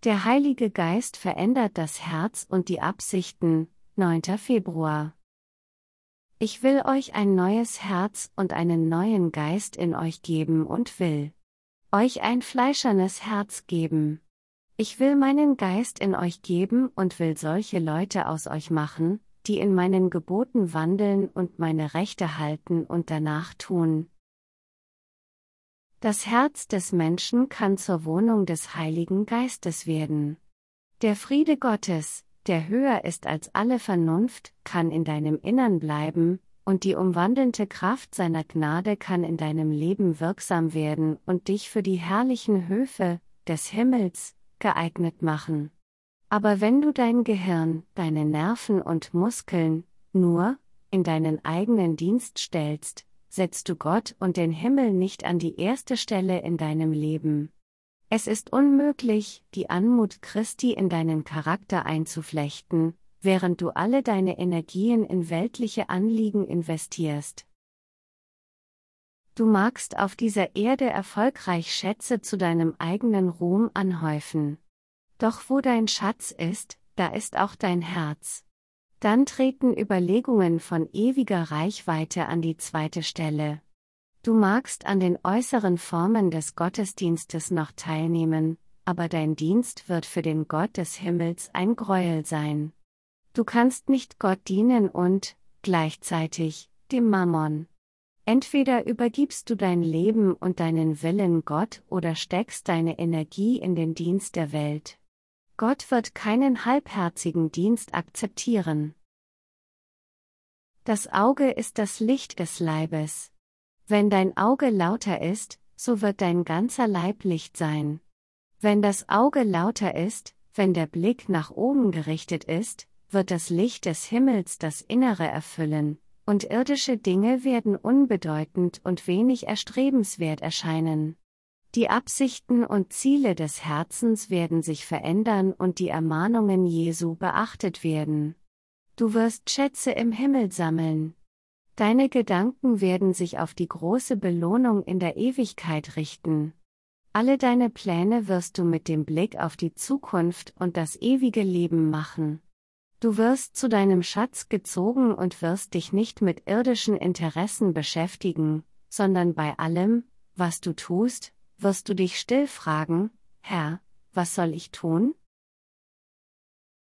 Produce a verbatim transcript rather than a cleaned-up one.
Der Heilige Geist verändert das Herz und die Absichten. neunter Februar. Ich will euch ein neues Herz und einen neuen Geist in euch geben und will euch ein fleischernes Herz geben. Ich will meinen Geist in euch geben und will solche Leute aus euch machen, die in meinen Geboten wandeln und meine Rechte halten und danach tun. Das Herz des Menschen kann zur Wohnung des Heiligen Geistes werden. Der Friede Gottes, der höher ist als alle Vernunft, kann in deinem Innern bleiben, und die umwandelnde Kraft seiner Gnade kann in deinem Leben wirksam werden und dich für die herrlichen Höfe des Himmels geeignet machen. Aber wenn du dein Gehirn, deine Nerven und Muskeln nur in deinen eigenen Dienst stellst, setzt du Gott und den Himmel nicht an die erste Stelle in deinem Leben. Es ist unmöglich, die Anmut Christi in deinen Charakter einzuflechten, während du alle deine Energien in weltliche Anliegen investierst. Du magst auf dieser Erde erfolgreich Schätze zu deinem eigenen Ruhm anhäufen. Doch wo dein Schatz ist, da ist auch dein Herz. Dann treten Überlegungen von ewiger Reichweite an die zweite Stelle. Du magst an den äußeren Formen des Gottesdienstes noch teilnehmen, aber dein Dienst wird für den Gott des Himmels ein Gräuel sein. Du kannst nicht Gott dienen und, gleichzeitig, dem Mammon. Entweder übergibst du dein Leben und deinen Willen Gott oder steckst deine Energie in den Dienst der Welt. Gott wird keinen halbherzigen Dienst akzeptieren. Das Auge ist das Licht des Leibes. Wenn dein Auge lauter ist, so wird dein ganzer Leib Licht sein. Wenn das Auge lauter ist, wenn der Blick nach oben gerichtet ist, wird das Licht des Himmels das Innere erfüllen, und irdische Dinge werden unbedeutend und wenig erstrebenswert erscheinen. Die Absichten und Ziele des Herzens werden sich verändern und die Ermahnungen Jesu beachtet werden. Du wirst Schätze im Himmel sammeln. Deine Gedanken werden sich auf die große Belohnung in der Ewigkeit richten. Alle deine Pläne wirst du mit dem Blick auf die Zukunft und das ewige Leben machen. Du wirst zu deinem Schatz gezogen und wirst dich nicht mit irdischen Interessen beschäftigen, sondern bei allem, was du tust, wirst du dich still fragen: Herr, was soll ich tun?